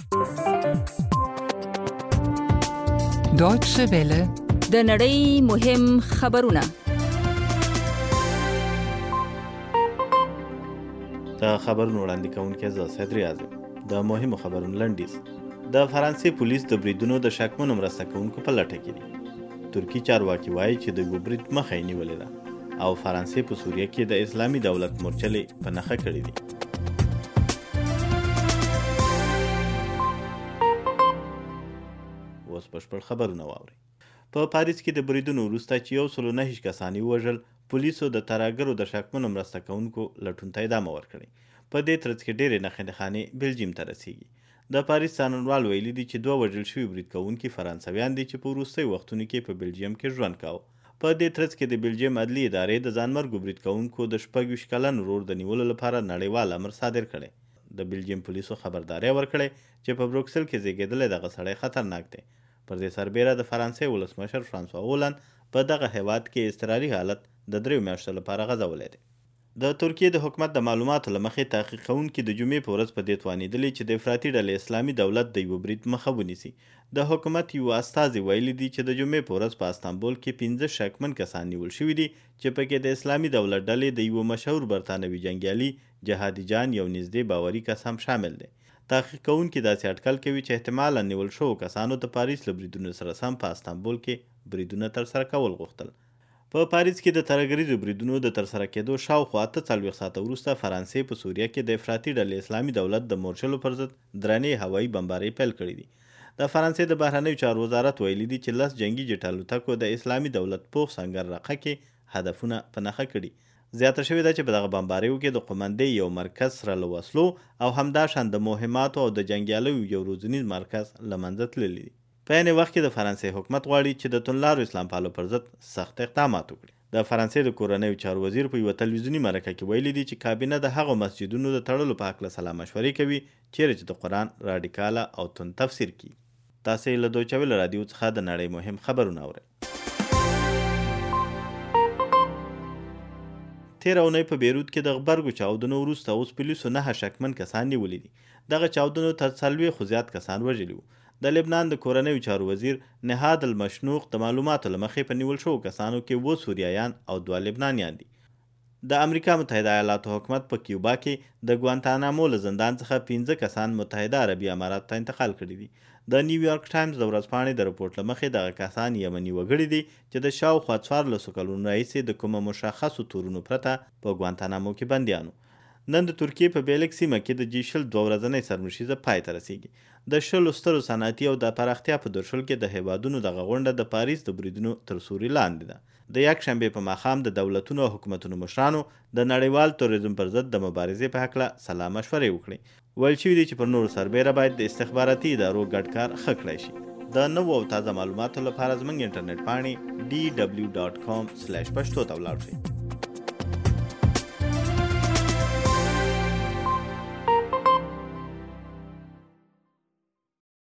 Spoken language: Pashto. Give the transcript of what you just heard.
Deutsche Welle. د نړۍ مهم خبرونه. د خبرونو وړاندې کوونکی زه سید ریاض یم. د مهمو خبرونو لنډیز. د فرانسې پولیس د بریدونو د شکمنو مرسته کوونکو په لټه کې دي. ترکي چارواکي وایي چې د یو برید مخه یې نیولې ده او فرانسې په سوریه کې د اسلامي دولت مورچلې په نښه کړې دي. اوس بشپړ خبرونه واورئ. په پاریس کې د بریدونو وروسته چې 109 کسان وژل، پولیسو د ترهګرو د شکمنو مرسته کوونکو لټون ته ادامه ورکړې. په دې ترڅ کې ډېرې نښانې بلجیم ته رسیږي. د پاریس څارنوال ویلي دي چې 2 وژل شوي برید کوونکي فرانسویان دي چې په وروستیو وختونو کې په بلجیم کې ژوند کاوه. په دې ترڅ کې د بلجیم عدلي ادارې د ځانمرګو برید کوونکو د 26 کلن ورور د نیولو لپاره نړیوال امر صادر کړی. د بلجیم پولیسو خبرداری ورکړی چې په بروکسل کې زیږېدلی دغه سړی خطرناک دی. پر دې سربیره د فرانسې ولسمشر فرانسوا هولند په دغه هیواد کې اضطراري حالت د 3 میاشتو لپاره غځولی دی. د ترکیې د حکومت د معلوماتو له مخې تحقیق کوونکي د جمعې په ورځ په دې توانېدلي چې د افراطي ډلې اسلامي دولت د یوه برید مخه ونیسي. د حکومت یو استازي ویلي دي چې د جمعې په ورځ په استانبول کې 15 شکمن کسان نیول شوي دي چې پکې د اسلامي دولت ډلې د یوه مشهور برتانوي جنګیالي جهادي جان یو نږدې باوري کس هم شامل دی. تحقیق کوونکي داسې اټکل کوي چې احتمالاً نیول شوو کسانو د پاریس له بریدونو سره سم په استانبول کې بریدونه ترسره کول غوښتل. په پاریس کې د ترهګریزو بریدونو د ترسره کېدو شاوخوا 48 ساعته وروسته فرانسې په سوریه کې د افراطي ډلې اسلامي دولت د مورچلو پر ضد درنې هوایي بمبارۍ پیل کړې دي. د فرانسې د بهرنیو چارو وزارت ویلي دي چې 10 جنګي جټ الوتکو د اسلامي دولت پوخ سنگر رقه کې هدفونه په نښه کړي. زیاته شوې ده چې په دغه بمباریو کې د قومندې یو مرکز سره له وسلو او همداشان د مهماتو او د جنګیالیو یو روزنیز مرکز له منځه تللی دي. په عین وخت کې د فرانسې حکومت غواړي چې د توندلارو اسلام پالو پر ضد سخت اقدامات وکړي. د فرانسې د کورنیو چارو وزیر په یوه تلویزیوني مرکه کې ویلي دي چې کابینه د هغو مسجدونو د تړلو په هکله سلا مشورې کوي چیرې چې د قرآن راډیکاله او توند تفسیر کړي. تاسې له دویچه ویله رادیو څخه د نړۍ مهم خبرونه اورئ. تېره اونۍ په بیروت کې د غبرګو چاودنو وروسته اوس پولیسو 9 شکمن کسان نیولي دي. دغه چاودنو تر 40 خو زیات کسان وژلي وو. د لبنان د کورنیو چارو وزیر نهاد المشنوق د معلوماتو له مخې په نیول شوو کسانو کې 2 سوریایان او 2 لبنانیان دي. د امریکا متحده ایالاتو حکومت په کیوبا کې د ګوانتانامو له زندان څخه 15 کسان متحده عربي اماراتو ته انتقال کړي دي. د نیویارک ټایمز د ورځپاڼې د رپورټ له مخې دغه کسان یمني وګړي دي چې د شاوخوا 14 کلونو راهیسې د کومه مشخصو تورونو پرته په ګوانتانامو کې بندیانو. نن د ترکیې په بیلک سیمه کې د جیشل 2 ورځنۍ سرمشیزه پای ته رسیږي. د 10 سترو صنعتي او د پراختیا په درشل کې د هیوادونو دغه غونډه د پاریس د بریدونو تر سوري لاندې ده. د یکشنبې په ماښام د دولتونو او حکومتونو مشرانو د نړیوال تروریزم پر ضد د مبارزې په هکله سلا مشورې وکړې. ویل شوي دي چې پر نورو سربیره باید د استخباراتي ادارو ګډ کار ښه کړی شي. د نوو او تازه معلوماتو لپاره زموږ انټرنیټ پاڼې dw.com/پښتو ته ولاړ شئ.